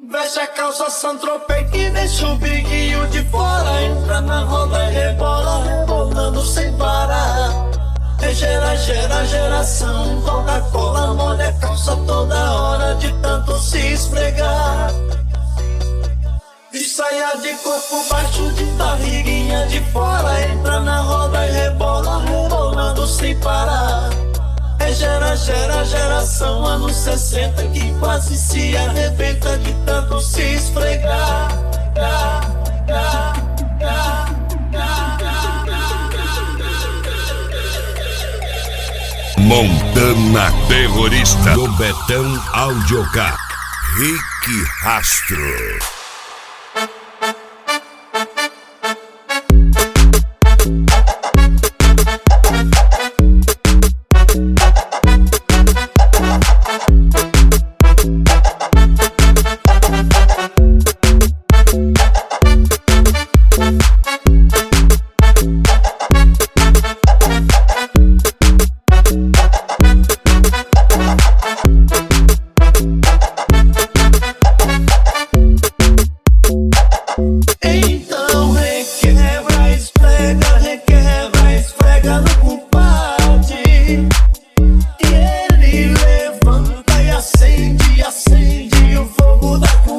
Veste a calça Saint-Tropez que deixa o biguinho de fora. Entra na roda e rebola, rebolando sem parar. É geração, Coca-Cola molha a calça toda hora de tanto se esfregar. De saia de corpo baixo, de barriguinha de fora. Entra na roda e rebola, rebolando sem parar. É geração, anos 60 que quase se arrebenta de tanto se esfregar. Montana Terrorista do Betão Audiocar, Rick Rastro. Acende o fogo da